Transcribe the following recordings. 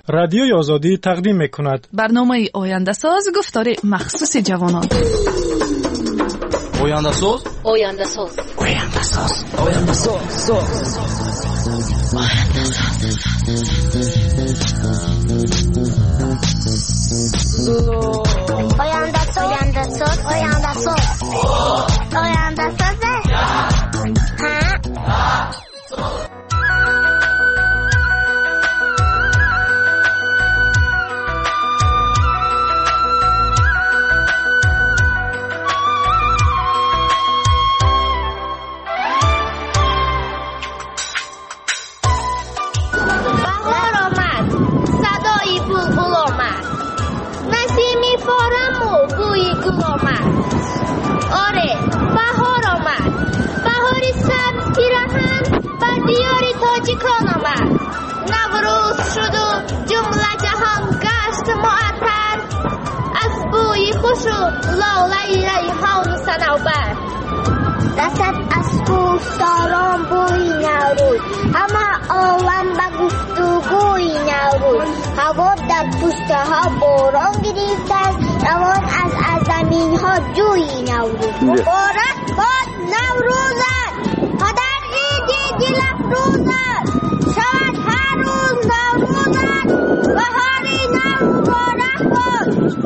رادیوی آزادی تقدیم می‌کند. برنامه آینده ساز گفتار مخصوص جوانان. آینده ساز. آینده ساز. آینده ساز. آینده ساز. آینده ساز. آینده ساز. آینده ساز. آینده ساز. نوروز شد و جمله جهان گشت معطر از بوی خوش و لاله ریحان صنوبر. رسد از کوهساران بوی نوروز، همه عالم به گفتگوی نوروز. هوا در پوسته ها باران گرفته است، روان از زمین ها جوی نوروز. مبارک باد نوروزت، پدر عید دل افروزت، شود هر روز نوروزت، بهاری نو مبارک باد.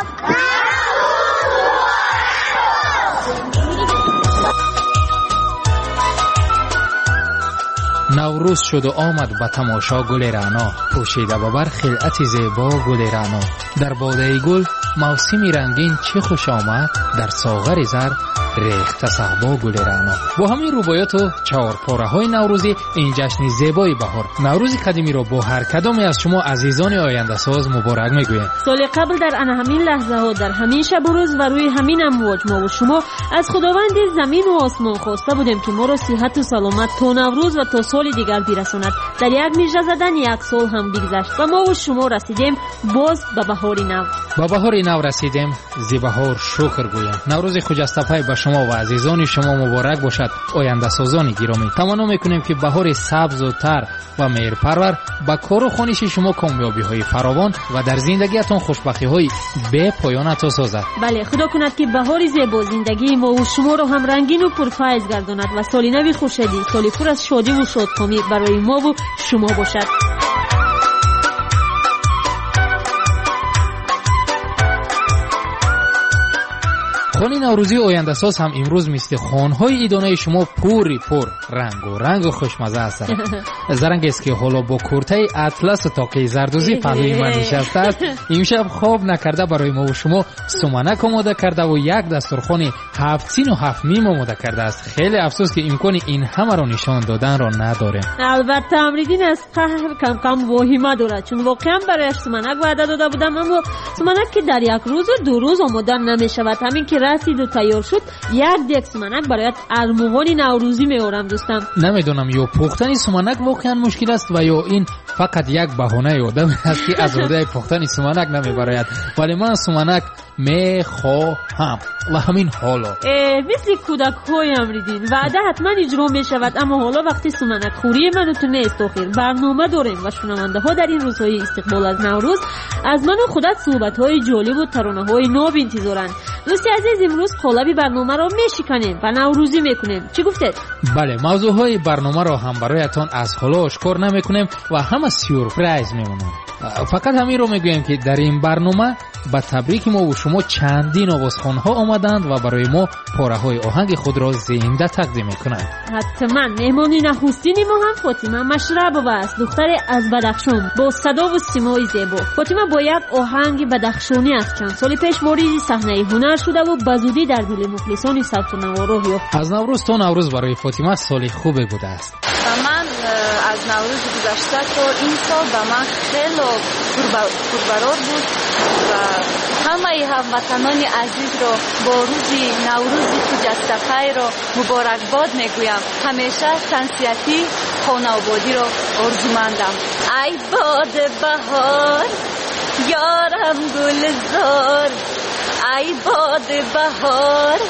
نوروز شد و آمد به تماشا گل رعنا، پوشیده به بر خلعت زیبا گل رعنا. در باده گل موسمی رنگین چه خوش آمد، در ساغر زر ریخت صحبا گل رعنا. با همین روبایات و چهارپاره های نوروزی این جشن زیبای بهار نوروز قدیمی را با هر کدامی از شما عزیزان آینده ساز مبارک میگویم. سال قبل در همین لحظه ها، در همین شب و روز و روی همین امواج ما و شما از خداوند زمین و آسمان خواسته بودیم که ما را صحت و سلامت تا نوروز و تا سال دیگر برساند. در یک میجه زدن یک سال هم بگذشت و ما و شما رسیدیم باز به بهار نو. با بهار نو رسیدیم، زی بهار شکر گویم. نوروز خجسته به شما و عزیزان شما مبارک باشد. آینده سازان گرامی، تمنا میکنیم که بهار سبز و تر و مهرپرور با کار و خوانش شما کامیابی های فراوان و در زندگیتان خوشبختی های بی پایان عطا سازد. بله، خدا کند که بهار زیبا زندگی ما و شما را هم رنگین و پرفیض گرداند و سال نو خوشحالی، سالی پر از شادی و شادکامی برای ما و شما باشد. خانه نوروزی آینده ساز هم امروز مثل خانهای ایدانه شما پوری پر رنگ و خوشمزه است. زرنگ است که حالا با کورته اطلس و تاقه زردوزی پهلوی من نشسته است. امشب خواب نکرده برای ما و شما سمنک آماده کرده و یک دسترخوان 7 سین و 7 میم آماده کرده است. خیلی افسوس که امکان این همه را نشان دادن را نداره. البته امریدین از قهر کم واهمه دارد، چون واقعا برایش سمنک وعده داده بودم، اما سمنک که در یک روز و دو روز آماده نمیشود. همین که رسید و تیار شد یک دیگ سمنک برایت ارمغان نوروزی میارم دوستم. نمیدونم یا پختن سمنک واقعا مشکل است و یا این فقط یک بهانه آدم است که از روده پختن سمنک نمیبراید، ولی من سمنک میخواهم و همین حالا مثل کودک های امریدین وعده حتما اجرا میشود، اما حالا وقتی سمنک خوری من تو نیست. آخر برنامه داریم و شنونده ها در این روزهای استقبال از نوروز از من و خودت صحبت های جالب و ترانه های ناب انتظارند. دوستی عزیز، امروز قالب برنامه را میشکنیم و نوروزی میکنیم. چی گفتید؟ بله، موضوع های برنامه را هم برایتان از حالا آشکار نمیکنیم و همه سورپرایز میمونن. فقط همین رو میگویم که در این برنامه با تبریک ما و شما چندین آوازخوان‌ها آمدند و برای ما پاره‌های آهنگ خود را زنده تقدیم می‌کنند. حتما مهمانی نخستین ما هم فاطمه مشربова است، دختر از بدخشان با صدا و سیمای زیبا. فاطمه با یک آهنگ بدخشانی از چند سال پیش وارد صحنه هنر شده و بزودی در دل مخلصان صوت نوارا یافت. از نوروز تا نوروز برای فاطمه سال خوبی بوده است. من از نوروز گذشته تا این سال به من خیلی پربرار بود و همه هموطنان عزیز را با روز نوروز خجسته را مبارکباد میگویم. همیشه تنسیتی خانه آبادی را آرزومندم. ای باد بهار یارم گلزار، ای باد بهار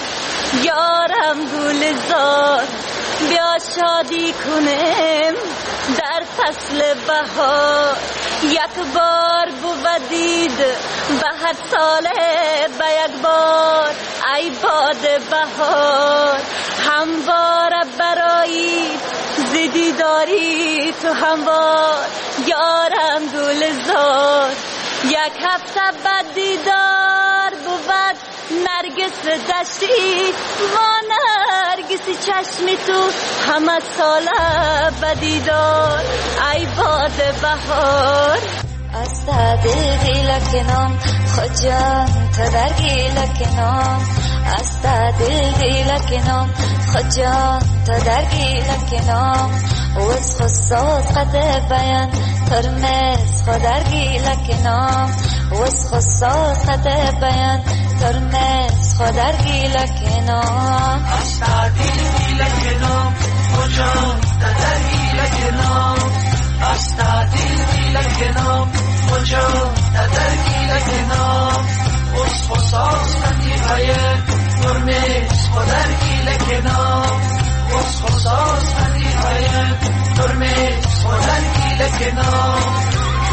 یارم گلزار، بیا شادی کنیم در فصل بهار یک بار بود دید به هر ساله به یک بار ای باد بهار هموار برایی زدی داری تو هموار یارم گلزار یک هفته بعد دیدار بود نرگس دشتی ما نرگسی چشمی تو همه ساله بدیدار ای باد بهار از دل کنام خجان تا در گیل کنام از دل کنام خجان تا در گیل کنام وز خصوص قد بیان ترمز خود در گیل کنام وز خصوص قد بیان ترمز خود در گیل کنام از دل کنام خجان تا در گیل کنام از دل کنام خجان تا در گیل کنام وز خصوص قد بیان ترمز خود در گیل کنام وز خصوص قد بیان ترمز خود در گیل کنام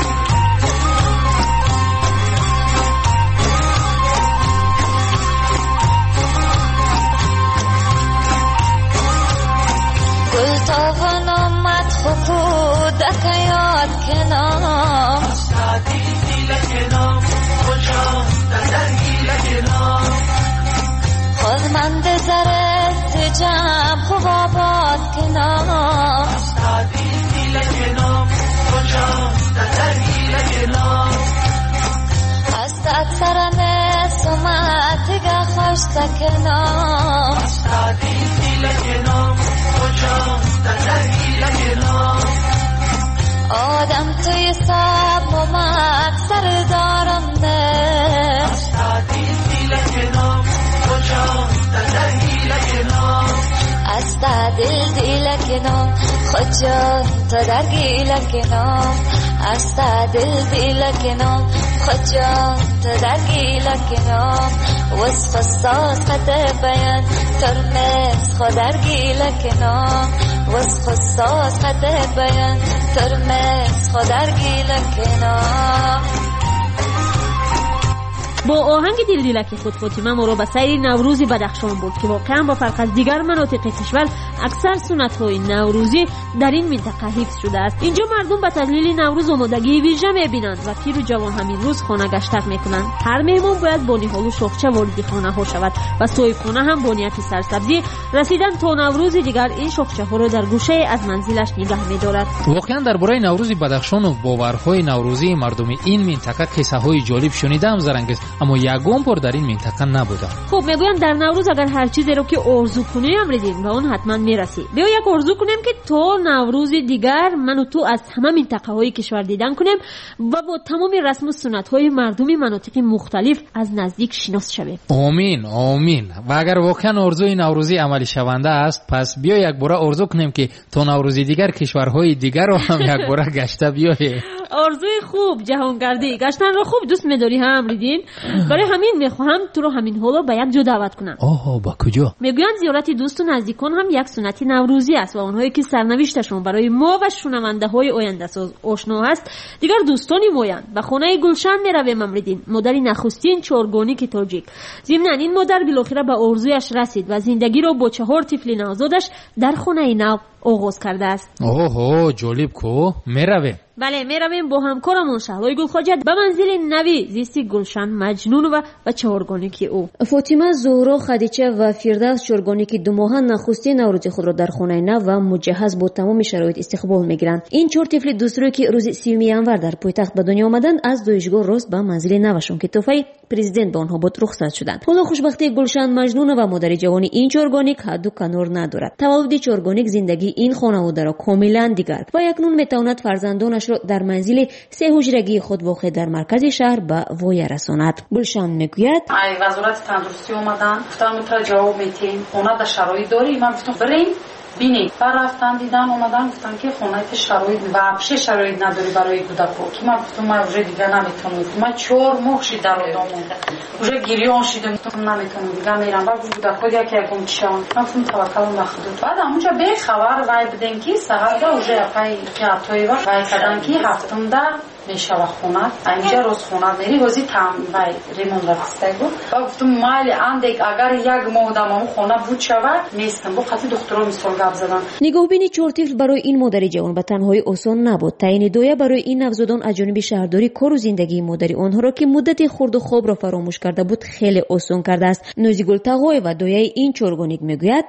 گلتاون آمد خکودک یاد کنام دیل کنام خجان در گیل کنام خودمند زرست جمع خوب آباد کنام دیل کنام خجان در گیل کنام هست اکثر نسومت گه خوش سکنام دیل کنام خجان در گیل کنام آدم توی سب و مکسر دارم نه دیل کنام خجان در گیل کنام از دل کنام خجان تا در گیل کنام از دل کنام خجان تا در گیل کنام وز خصاص قد بیان ترمز خود در گیل کنام وز خصاص قد بیان ترمز خود در گیل کنام. با آهنگ دلدلک خود فاطمه ما را به سیر نوروزی بدخشان برد که واقعا با فرق از دیگر مناطق کشور اکثر سنت‌های نوروزی در این منطقه حفظ شده است. اینجا مردم به تحلیل نوروز آمادگی ویژه می‌بینند و پیر و جوان همین روز خانه گشتک می‌کنند. هر مهمان باید با نهال و شاخچه وارد خانه‌ها شود و صاحبخانه هم با نیت سرسبزی رسیدن تا نوروز دیگر این شاخچه‌ها را در گوشه از منزلش نگه می‌دارد. واقعا درباره نوروز بدخشان و باورهای نوروزی مردم این منطقه قصه‌های جالب شنیدم زرنگیز، اما یگان بار در این منطقه نبودم. خب میگویند در نوروز اگر هر چیزی رو که آرزو کنی امریدیم و اون حتما میرسی. بیا یک آرزو کنیم که تا نوروز دیگر من و تو از همه منطقه های کشور دیدن کنیم و با تمام رسم و سنت های مردمی مناطق مختلف از نزدیک شناس شویم. آمین آمین. و اگر واقعا آرزوی نوروزی عملی شونده است، پس بیا یک بار آرزو کنیم که تا نوروز دیگر کشورهای دیگر رو هم یک بار گشته بیاییم. آرزوی خوب جهانگردی گشتن رو خوب دوست می‌داری هم امریدین؟ برای همین میخواهم تو رو همین حالا به یک جا دعوت کنم. آها با کجا؟ میگویند زیارت دوست و نزدیکان هم یک سنت نوروزی است و اونهایی که سرنوشتشون برای ما و شنونده های آینده ساز آشنا است دیگر دوستانی مویند. به خانه گلشن میرویم امریدین، مادر نخستین چارگانی که تاجیک. ضمن این مادر بالاخره به آرزویش رسید و زندگی را با 4 طفل نوزادش در خانه نو آغاز کرده است. اوه جالب کو میرویم. بله میرویم با همکارمون شهلای گلخواجه به منزل نوی زیستی گلشن مجنون و 4گانی که او فاطمه، زهرا، خدیجه و فردوس 4گانی که 2 ماه نخستین نوروز خود را در خانه نو و مجهز با تمام شرایط استقبال میگیرند. این 4 طفل دوسترو که روز 30 ینور در پایتخت به دنیا آمدند از دویشگاه راست به منزل نوشون که تحفه پرزیدنت به آنها بود رخصت شدند. حالا خوشبختی گلشن مجنون و مادر جوانی این 4گانی حد و کنار ندارد. تولد 4گانی زندگی این خانواده را کاملا دیگر و اکنون میتواند فرزندانش را در منزل 3 حجرگی خود واقع در مرکز شهر به وای رساند. گلشن میگوید ای وزارت تندرستی اومدن گفتم تو جواب میدین، خونه در شرایط داری؟ من گفتم بریم بینید و رفتن دیدن اومدن گفتن که خونت شرایط واقعا شرایط نداری برای کودکو که من گفتم من вже دیگه نمیتونم من 4 ماه شد در ادامه вже گریان شدم نمیتونم دیگه میرم بعد کودکو یکی یکم چشم من گفتم توکل به خدا بعد اونجا به خبر وای بدن که سهار вже پای کاتوی وقت وای کردن که هفتم ده میشه خونه اینجا روز خونه میری روزی تام وای ریمون رفته بود و گفتم مال اندک اگر یک ماه دامم خونه بود شود نیستم با خاطر دکترا مثال گپ زدن. نگاهبینی 4 طفل برای این مادر جوان به تنهایی آسان نبود. تعیین دویه برای این نوزادان از جانب شهرداری کار و زندگی مادری آنها را که مدت خورد و خواب را فراموش کرده بود خیلی آسان کرده است. نوزیگل تقوی و دویه این چارگانیک میگوید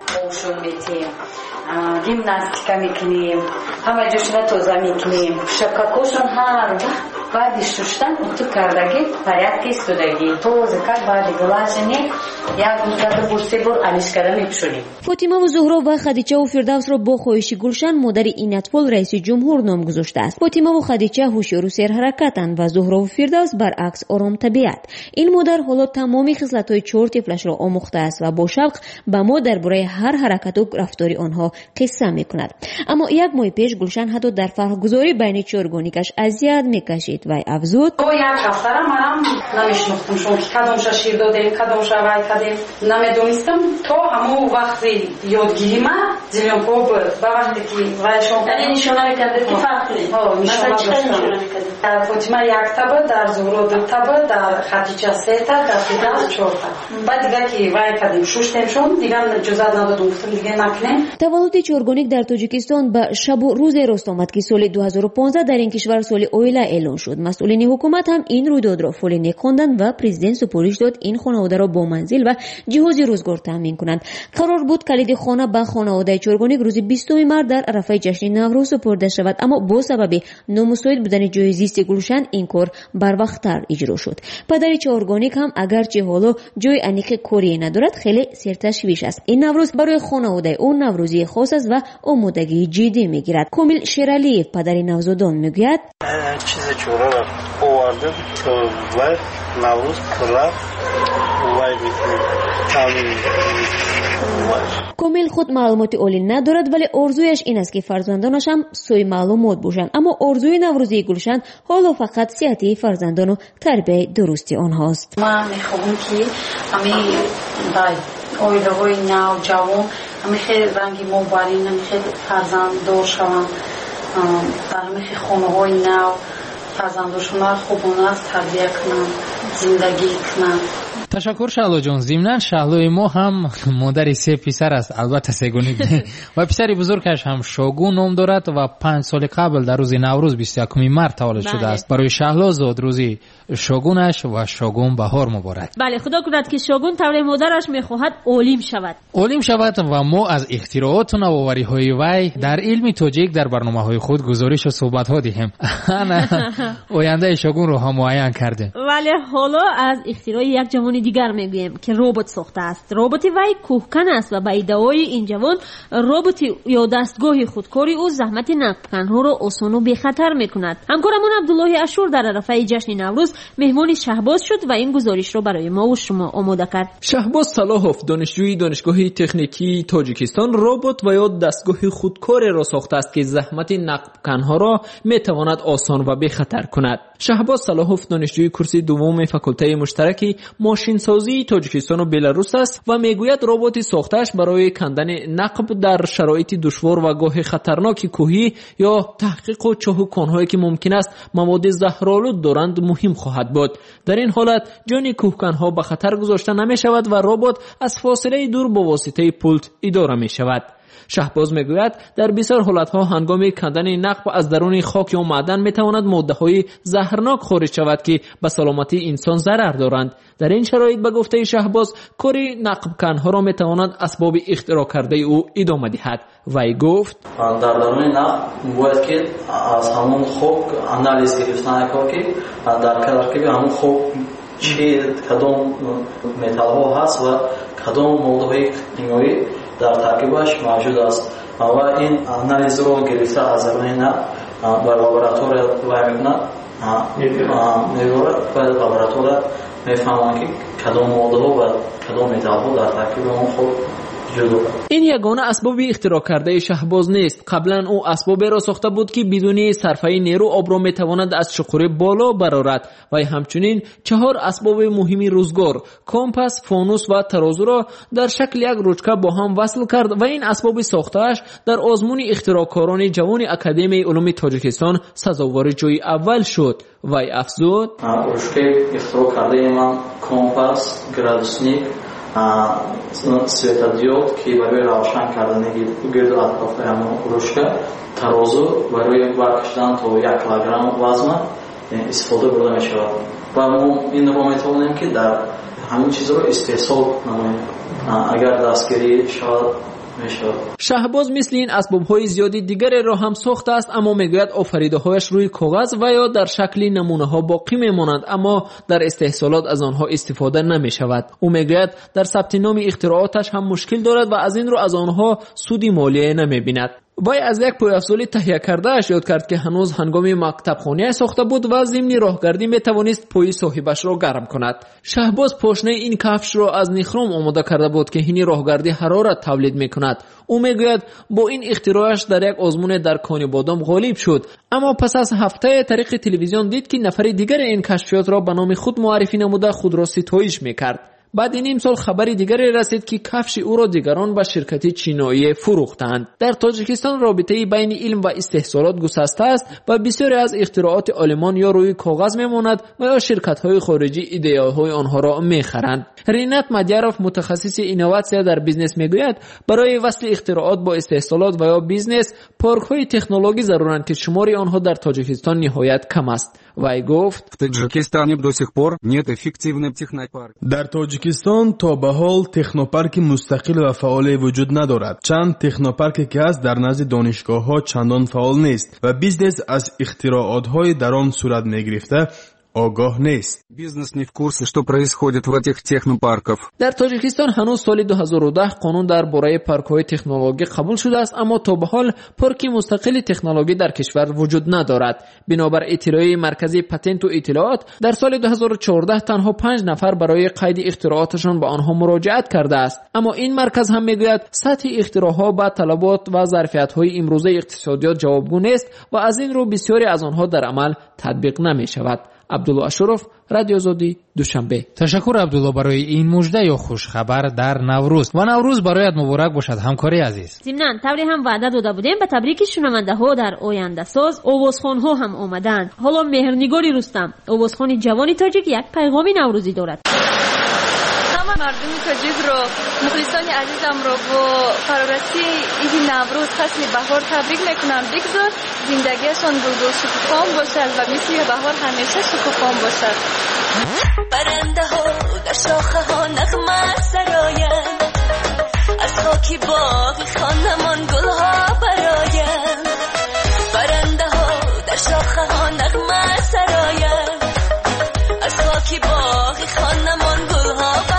گیمناستیکا میکنیم همه جوشنا توزه میکنیم شکاکوشون هر بعد شوشتن تو کردگی порядки استودگی توزه کرد بعد گلاشنی یک مدت بورسی بور آلیش کردن میپشونیم. فاطمه و زهرا و خدیجه و فردوس را با خواهش گلشن مادر این اطفال رئیس جمهور نام گذاشته است. فاطمه و خدیجه هوشیار و سرحرکتند و زهرا و فردوس برعکس آرام طبیعت. این مادر حالا تمامی خصلت‌های 4 طفلش را آموخته است و با شوق به ما درباره هر حرکت و رفتاری آنها قصه میکند. اما یک ماه پیش گلشن حتی در فرق‌گذاری بین چارگانیکش اذیت میکشید و افزود تو یک هفته را منم نمیشناختم شما که کدامش شیر دادیم کدامش وای کردیم نمیدونستم تو همون وقتی یادگیری ما زیلیون خوب با وقتی که وای شما یعنی نشانه میکرده که فرق کنید مثلا چه نشانه میکرده در فاطمه 1 تبه در زهرا 2 تبه در خدیجه 3 تا در فردوس 4 تا بعد دیگه که وای کردیم شوشتیم شون دیگه اجازه ندادم گفتم دیگه نکنیم. تولد چارگانیک در تاجیکستان به شب و روز راست آمد که سال 2015 در این کشور سال اویلا اعلان شد. مسئولین حکومت هم این رویداد را فوری نیک خواندند و پرزیدنت سپارش داد این خانواده را با منزل و جهاز روزگار تامین کنند. قرار بود کلید خانه به خانواده چارگانیک روز 20 مارس در عرفه جشن نوروز سپرده شود، اما با سبب نامساعد بودن جای زیست گلشن این کار بروقت‌تر اجرا شد. پدر چارگانیک هم اگرچه حالا جای انیق کاری ندارد خیلی سرتشویش است. این نوروز برای خانواده اون نوروزی خاص است و آمادگی جدی میگیرد. کامیل شیرالیف پدر نوزادان میگوید چیز چورا را آورده که وای نوروز کلا وای میکنه. کامیل خود معلومات عالی ندارد ولی آرزویش این است که فرزندانش هم سوی معلومات باشند، اما آرزوی نوروزی گلشن حالا فقط صحت فرزندان و تربیت درستی آنهاست. من میخوام که همین اویده‌های نو جوان همین خیلی رنگی مبارین همین خیلی فرزند دار شوند در همین خیلی خانه‌های نو فرزندشون را خوبانه تربیت کنند زندگی کنند. تشکر شهلا جان. ضمناً شهلای ما هم مادر 3 پسر است، البته سگونی و پسر بزرگش هم شاگون نام دارد و 5 سال قبل در روز نوروز 21 مارس تولد شده است. برای شهلا زاد روزی شاگونش و شاگون بهار مبارک. بله خدا کند که شاگون طور مادرش میخواهد عالم شود و ما از اختراعات و نوآوری‌های وی در علم تاجیک در برنامه‌های خود گزارش و صحبت‌ها دهیم. آینده شاگون رو هم معین کردیم. ولی حالا از اختراع یک جوان دیگر میگویم که ربات ساخته است. ربات وی کوهکن است و به ادعای این جوان ربات یا دستگاه خودکاری او زحمت نقب‌کن‌ها را آسان و بی‌خطر میکند. همکارمون عبدالله اشور در عرفه جشن نوروز مهمان شهباز شد و این گزارش را برای ما و شما آماده کرد. شهباز صلاحوف دانشجوی دانشگاه تکنیکی تاجیکستان ربات و یا دستگاه خودکار را ساخته است که زحمت نقب‌کن‌ها را میتواند آسان و بی‌خطر کند. شهباز صلاحوف دانشجوی کورس دوم فاکولته مشترک ماشینسازی تاجیکستان و بلاروس است و میگوید ربات ساخته‌اش برای کندن نقب در شرایط دشوار و گاه خطرناک کوهی یا تحقیق و چاهوکان‌هایی که ممکن است مواد زهرآلود دارند مهم خواهد بود. در این حالت جان کوهکن‌ها به خطر گذاشته نمی‌شود و ربات از فاصله دور با واسطه پولت اداره می‌شود. شهباز میگوید در بسیار حالتها هنگام کندن نقب از درون خاک یا معدن میتواند ماده‌های زهرناک خارج شود که به سلامتی انسان ضرر دارند. در این شرایط به گفته شهباز کاری نقب کنها را میتواند اسباب اختراع کرده او ادامه دهد. وی گفت در درون نقب باید که از همون خوب انالیز گرفتن که در ترکیب همون خوب چی کدام متال ها هست و کدام ماده کیمیایی در ترکیبش موجود است و این انالیز رو گرفته از درون نقب به لابراتوار وای میکنند میبرد و لابراتوار میفهمند که کدام ماده ها و کدام متال ها در ترکیب اون خوب جدا. این یگانه اسباب اختراع کرده شهباز نیست. قبلا او اسبابی را ساخته بود که بدون صرفه نیرو آب را میتواند از شقوره بالا برآورد و همچنین 4 اسباب مهم روزگار کمپاس، فانوس و ترازو را در شکل یک رشته با هم وصل کرد و این اسباب ساخته‌اش در آزمون اختراعکاران جوان اکادمی علوم تاجیکستان سزاوار جای اول شد. وی افزود: رشته اختراع کرده من کمپاس، گرادوسنیک، سویتادیود که برای روشن کردن گرد و اطراف همون رشته، ترازو برای برکشیدن تا 1 کیلوگرم وزن استفاده برده می شود و ما این رو می توانیم که در همین چیز رو استحصال نماییم اگر دستگیری شود. شهباز مثل این اسباب‌های زیادی دیگری را هم ساخته است، اما میگوید آفریده‌هایش روی کاغذ و یا در شکل نمونه‌ها باقی میمانند، اما در استحصالات از آنها استفاده نمی‌شود. او میگوید در ثبت نام اختراعاتش هم مشکل دارد و از این رو از آنها سودی مالی نمی‌بیند. وی از یک پایافزاری تهیه کرده اش یاد کرد که هنوز هنگام مکتب خانه ساخته بود و ضمن راهگردی میتوانست پای صاحبش را گرم کند. شهباز پاشنه این کفش را از نخروم آماده کرده بود که این راهگردی حرارت تولید میکند. او میگوید با این اختراعش در یک آزمون در کانی بادام غالب شد، اما پس از هفته طریق تلویزیون دید که نفر دیگر این کشفیات را به نام خود معرفی نموده خود را ستایش میکرد. بعد نیم سال خبری دیگری رسید که کفش او را دیگران به شرکت چینایی فروختند. در تاجیکستان رابطه بین علم و استحصالات گسسته است و بسیاری از اختراعات آلمان یا روی کاغذ میماند و یا شرکت‌های خارجی ایده‌های آنها را میخرند. رینات مدیاروف متخصص اینوواسیا در بیزنس میگوید برای وصل اختراعات با استحصالات و یا بیزنس پارک‌های تکنولوژی ضرورند که شمار آنها در تاجیکستان نهایت کم است. وی گفت: در تاجیکستان تا به حال تکنوپارک مستقل و فعال وجود ندارد. چند تکنوپارک که هست در نزد دانشگاه‌ها چندان فعال نیست و بیزنس از اختراعات‌های در آن صورت می‌گرفته آگاه نیست. Бизнес не в курсе, что происходит в этих технопарках. در تاجیکستان هنوز سال 2010 قانون درباره پارک‌های تکنولوژی قبول شده است، اما تا به حال پارک مستقل تکنولوژی در کشور وجود ندارد. بنابر اطلاعیه مرکزی پتنت و اطلاعات در سال 2014 تنها 5 نفر برای قید اختراعاتشان به آنها مراجعت کرده است، اما این مرکز هم میگوید سطح اختراعها با طلبات و ظرفیت‌های امروزه اقتصادیات جوابگو نیست و از این رو بسیاری از آنها در عمل تطبیق نمی‌شود. عبدالله اشرف، رادیو آزادی، دوشنبه. تشکر عبدالله برای این مژده یا خوش خبر در نوروز و نوروز برایت مبارک باشد همکاری عزیز. ضمناً طوری هم وعده داده بودیم به تبریک شنونده‌ها در آینده ساز آوازخوان‌ها هم اومدن. حالا مهرنگاری رستم، آوازخوان جوانی تاجیک، یک پیغامی نوروزی دارد. مردم تاجیک رو، مخلصان عزیزم رو با فرارسی این نوروز فصل بهار تبریک میکنم. بگذار زندگیشان گلگل شکوفان باشد و مثل بهار همیشه شکوفان باشد. پرنده ها در شاخه ها نغمه سراین، از خاکی باغ خانمان گل ها براین. پرنده ها در شاخه ها نغمه سراین، از خاکی باغ خانمان گل ها براین.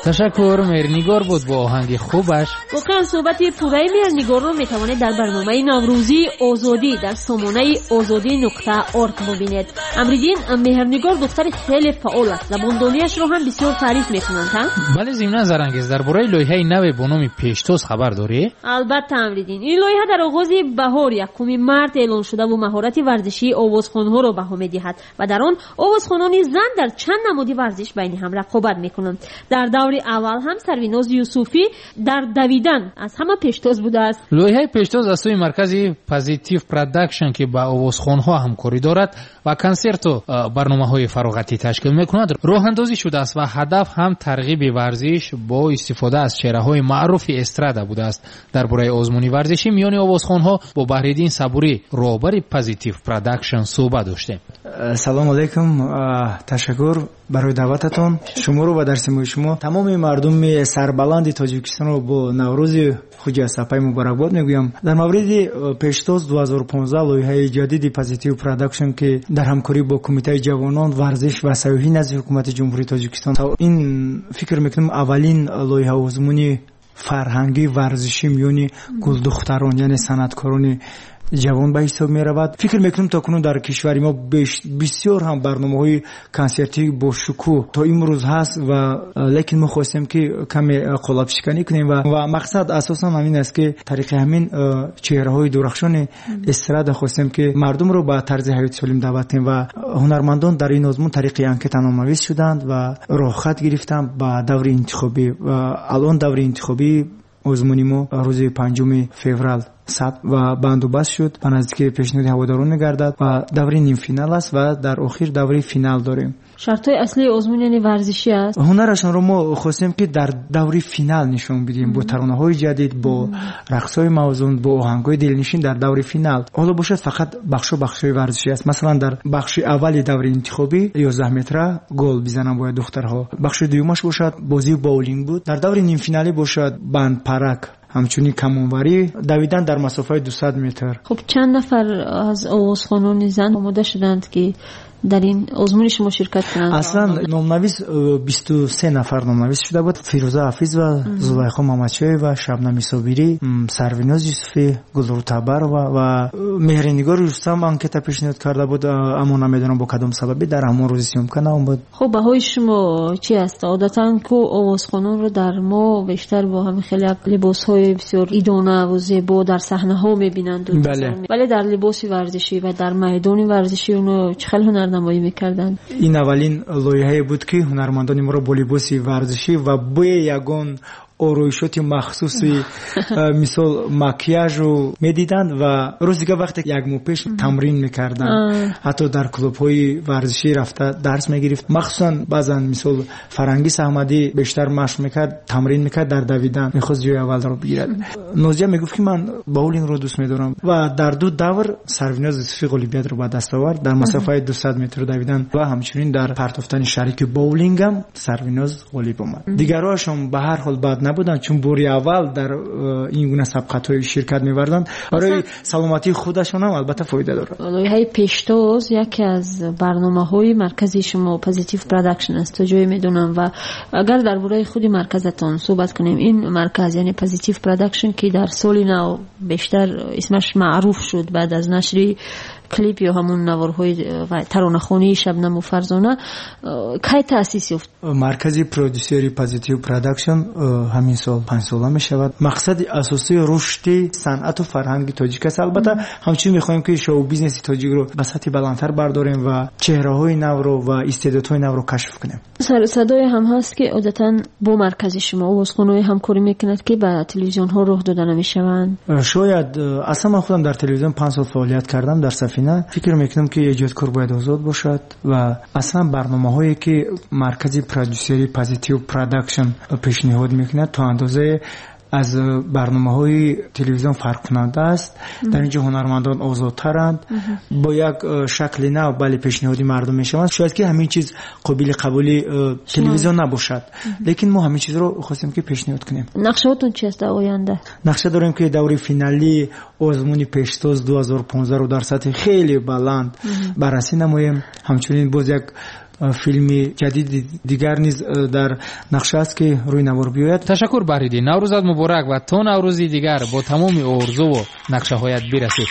تشکر. مهرنگار بود با آهنگ خوبش. واقعا صحبت پورای مهرنگار رو میتوانید در برنامه نوروزی آزادی در سامانه azadi.org ببینید. امریدین مهرنگار دختر خیلی فعال است. زبانداریش رو هم بسیار تعریف میکنند. بله ضمن زرنگیز درباره لایحه نو به نام پیشتاز خبر داری؟ البته امریدین این لایحه در آغاز بهار 1 مارس اعلان شده و مهارت ورزشی آوازخوان‌ها را بها می‌دهد و در آن آوازخوانان زن در چند نماد ورزش بین هم رقابت میکنند. در دور اول هم سرویناز یوسفی در دویدن از همه پیشتاز بوده است. لایحه پیشتاز از سوی مرکز پازیتیو پروداکشن که با آوازخوان‌ها همکاری دارد و کنسرت و برنامه‌های فراغتی تشکیل می‌کند راه اندازی شده است و هدف هم ترغیب ورزش با استفاده از چهره‌های معروف استرادا بوده است. درباره آزمون ورزشی میان آوازخوان‌ها با بهرالدین صبوری رهبر پازیتیو پروداکشن صحبت داشتیم. سلام علیکم. تشکر برای دعوتتون. شما رو و در سیمای شما تمام مردم سربلند تاجیکستان رو با نوروز خوجا سپای مبارکباد میگویم. در مورد پیشتاز 2015 لایحه جدید پازیتیو پروداکشن که در همکاری با کمیته جوانان ورزش و سیاحتی نزد حکومت جمهوری تاجیکستان این فکر میکنم اولین لایحه آزمونی فرهنگی ورزشی میونی گل دختران یعنی صنعتکاران جوان به حساب می رود. فکر میکنم تا کنون در کشور ما بسیار هم برنامه‌های کنسرتی با شکوه تا امروز هست و لیکن ما خواستیم که کمی قالب شکنی کنیم و مقصد اساسا همین است که طریق همین چهره‌های درخشان استرادا خواستیم که مردم رو به طرز حیات سالم دعوت کنیم و هنرمندان در این آزمون طریق انکت نام‌نویس شدند و راه خط گرفتند به دور انتخابی و الان دور انتخابی آزمونی ما روز 5 فوریه ثبت و بندوبست شد و نزدیک پیشنهاد هواداران می‌گردد و دوره نیم فینال است و در آخر دوره فینال داریم. شرط‌های اصلی آزمون یعنی ورزشی است. هنرشان رو ما خواستیم که در دوره فینال نشون بدیم با ترانه‌های جدید، با رقص‌های موزون، با آهنگ‌های دلنشین در دوره فینال. حالا باشد فقط بخش‌های ورزشی است. مثلا در بخش اولی دوره انتخابی 11 متر گل بزنن باید دخترها. بخش دومش باشد بازی باولینگ بود. در دوره نیم فینالی باشد بند پرک همچنین کمانوری دویدن در مسافه 200 متر. خب چند نفر از آوازخوانان زن آماده شدند که در این آزمون شما شرکت کنند؟ اصلا نام‌نویس 23 نفر نام‌نویس شده بود. فیروزه حافظ و زلیخا محمدشاهی و شبنم صابری، سرویناز یوسفی، گلرو تبر و مهرنگار رستم انکت پیشنهاد کرده بود، اما نمیدونم با کدام سببی در همون روز سیمکا نبود. خب بهای شما چی است؟ عادتاً که آوازخوانان رو در ما بیشتر با همین خیلی لباس‌های بسیار ایدانه و زیبا در صحنه‌ها می‌بینند. بله در لباس ورزشی و در میدان ورزشی اونو چه خیلی هنرنمایی می‌کردند. این اولین لایحه بود که هنرمندان ما رو با لباس ورزشی و با یگان آرایشات مخصوصی مثل مکیاژ رو میدیدند و روزی که وقتی یک ماه پیش تمرین میکردن حتی در کلوب های ورزشی رفته درس میگرفت. مخصوصا بعضن مثل فرنگیس احمدی بیشتر مشق میکرد، تمرین میکرد در دویدن، میخواست جای اول رو بگیرد. نوزیا میگفت که من باولینگ رو دوست میدارم و در دو دور سرویناز یوسفی غالبیت رو به دست آورد در مسافت 200 متر دویدن و همچنین در پرتافتن شریک باولینگ هم سرویناز غالب اومد. دیگرهاش هم به هر حال بد نبودن چون بوری اول در این گونه سبقت‌های شرکت می‌بردند. برای سلامتی خودشون هم البته فایده داره. لایحه پیشتاز یکی از برنامه‌های مرکزی شما پازیتیو پروداکشن است تا جایی می‌دونم و اگر درباره خود مرکزتون صحبت کنیم، این مرکز یعنی پازیتیو پروداکشن که در سال نو بیشتر اسمش معروف شد بعد از نشر کلیپ یا همون نوارهای ترانه‌خوانی شبنم و فرزانه کی تأسیس یافت؟ مرکزی پرودوسری پازیتیو پروداکشن همین سال 5 ساله می شود. مقصد اساسی رشد صنعت و فرهنگ تاجیک است. البته همچنین می‌خوایم که شو بیزنس تاجیک رو به سطح بلندتر برداریم و چهره‌های نو رو و استعدادهای نو رو کشف کنیم. سر صدای هم هست که عادتاً با مرکز شما آوازخوان‌های همکاری می‌کند که به تلویزیون‌ها راه داده نمی‌شوند. شاید اصلا من خودم در تلویزیون 5 سال فعالیت کردم در سفینه. فکر میکنم که ایجادکار باید آزاد باشد و اصلا برنامه‌هایی که مرکزی پرودوسری پازیتیو پروداکشن پیشنهاد میکنه تا اندازه از برنامه‌های تلویزیون فرق کننده است. در اینجا هنرمندان آزادترند با یک شکل نو ولی پیشنهادی مردم میشوند. شاید که همین چیز قابل قبول تلویزیون نباشد، لیکن ما همین چیز رو خواستیم که پیشنهاد کنیم. نقشه‌تون چی است در آینده؟ نقشه داریم که دوره فینالی آزمون پیشتاز 2015 رو در سطح خیلی بلند بررسی نماییم. همچنین باز یک فیلم جدید دیگر نیز در نقشه است که روی نوار بیاید. تشکر بهریدی. نوروزت مبارک و تا نوروزی دیگر با تمام آرزو و نقشه هایت برسید.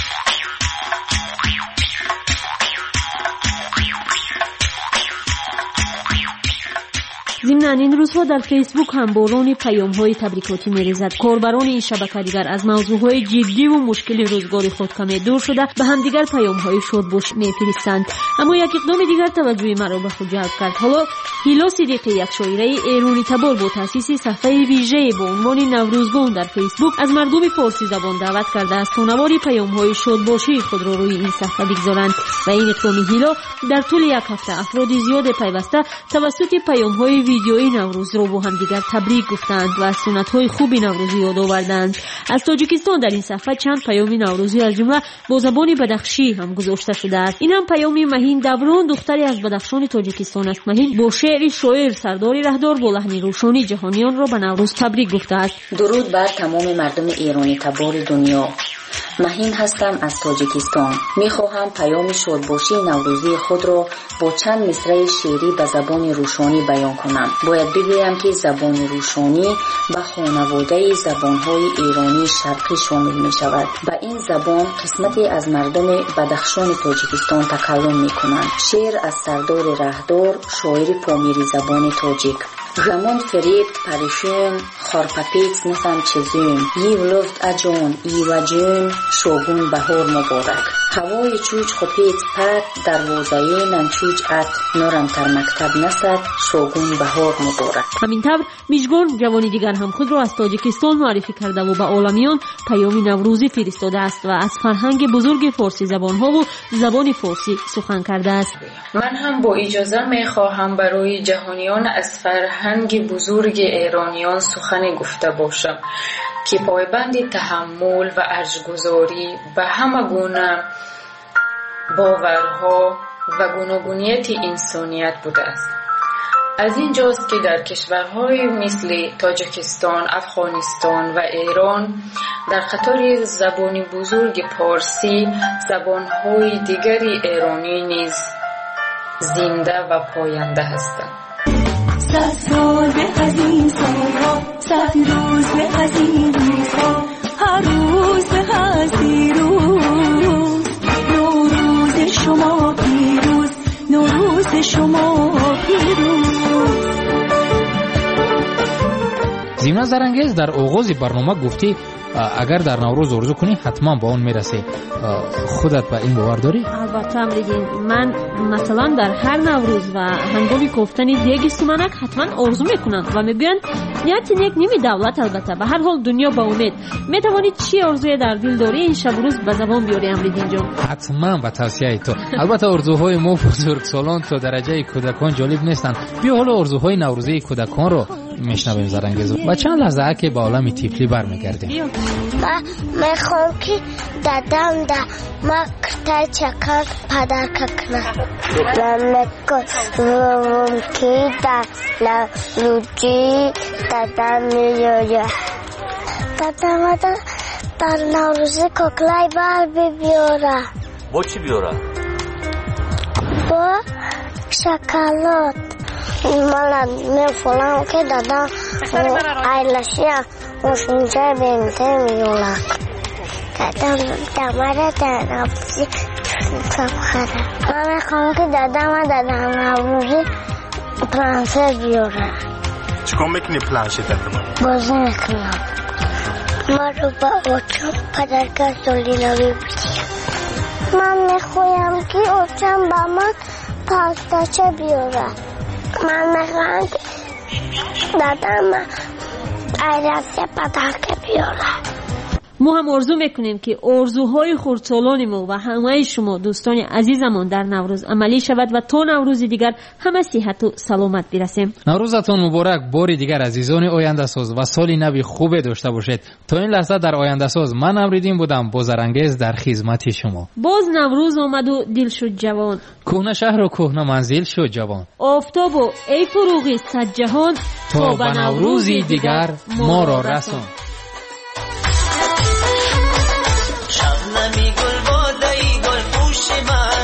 ضمن این روزها در فیسبوک هم باران پیام‌های تبریکاتی می‌ریزد. کاربران این شبکه دیگر از موضوعهای جدی و مشکل روزگار خود کمی دور شده به هم دیگر پیام‌های شادباش می‌فرستند. اما یک اقدام دیگر توجه مرا به خود جلب کرد. حالا هیلا صدیقی، یک شاعره ایرانی تبار، با تأسیس صفحه ویژه با عنوان نوروزگان در فیسبوک از مردم فارسی زبان دعوت کرده است تا نواری پیام‌های شادباشی خود را روی این صفحه بگذارند و این اقدام هیلا در طول یک هفته افراد زیاد پیوسته توسط پیام‌های ویدیوی نوروز را با هم دیگر تبریک گفتند و از سنت‌های خوب نوروزی یاد آوردند. از تاجیکستان در این صفحه چند پیام نوروزی از جمله با زبان بدخشی هم گذاشته شده است. این هم پیام مهین دبران، دختری از بدخشان تاجیکستان است. مهین با شعر شاعر سردار رهدار با لحن روشانی جهانیان را به نوروز تبریک گفته است. درود بر تمام مردم ایرانی تبار دنیا. مهین هستم از تاجیکستان. میخواهم پیام شادباشی نوروزی خود را با چند مصرع شعری به زبان روشانی بیان کنم. باید بگویم که زبان روشانی به خانواده زبانهای ایرانی شرقی شامل می شود. به این زبان قسمتی از مردم بدخشان تاجیکستان تکلم می کنند. شعر از سردار رهدار، شاعر پامیری زبان تاجیک. Ramon Ferit Parishun Kharpapits Nefam Chizun Yiv Luft Ajon Yiwajun Shogun Bahor Mubarak هوای چوچ خپیت پد دروازه ننچوچ ات نورم تر مکتب نسد شوگون بهار مبارک. همین طور میشگون جوانی دیگر هم خود را از تاجیکستان معرفی کرده و به عالمیان پیامی نوروزی فرستاده است و از فرهنگ بزرگ فارسی زبانها و زبان فارسی سخن کرده است. من هم با اجازه میخواهم برای جهانیان از فرهنگ بزرگ ایرانیان سخن گفته باشم که پایبند تحمل و ارجگذاری به همه گونه باورها و گوناگونیت انسانیت بوده است. از این جاست که در کشورهای مثل تاجیکستان، افغانستان و ایران در قطار زبان بزرگ پارسی زبانهای دیگری ایرانی نیز زنده و پاینده هستند. 100 سال به از این سالها، 100 روز به از این روزها، هر روز به از دیروز. نوروز شما پیروز، نوروز شما پیروز. زینا زرنگیز در آغاز برنامه گفتی اگر در نوروز آرزو کنی حتما با اون میرسی. خودت به این باور داری؟ البته امریدین، من مثلا در هر نوروز و هنگامی گفتن دیگه سومنک حتما آرزو میکنم و میگن نیت نیک نیمی دولت. البته به هر حال دنیا با امید. میتوانی چی آرزوی در دل داری این شب روز به زبان بیاری امریدین جان؟ حتما به توصیه تو. البته آرزوهای ما بزرگسالان تا درجه کودکان جالب نیستن. بیا حالا آرزوهای نوروزی کودکان رو میشنویم زرنگیز و چند لحظه که به عالم طفلی برمیگردیم. من میخوام که دادم در مقطع چکر پدر کنم. من میخوام که در نوروزی دادم میاره. دادم در نوروزی کوکلای بر بیاره. با چی بیاره؟ با شکلات. من میفهمم که دادم ایلاشی مشینجا بینته میولم. دادم دماره در نوروزی کبخره. من میخوام که دادم در نوروزی پلانشه بیاره. چیکار میکنی پلانشه دادم؟ بازی میکنم. من رو با اوچم پدرگاه سولیناوی بیدیم. من میخوایم که اوچم با من پاستاچه بیاره. من میخواهم که دادم ایراسه پدرگاه بیاره. ما هم آرزو میکنیم که آرزوهای خردسالان ما و همه شما دوستان عزیزمان در نوروز عملی شود و تا نوروز دیگر همه صحت و سلامت برسیم. نوروزتون مبارک. باری دیگر عزیزان آینده ساز و سالی نوی خوب داشته باشید. تا این لحظه در آینده ساز من امریدین بودم با زرنگیز در خدمت شما. باز نوروز آمد و دل شد جوان. کهنه شهر و کهنه منزل شد جوان. آفتاب و ای فروغی صد جهان تا به نوروزی دیگر ما را رسان. شبنمی گل بادایی گل پوش من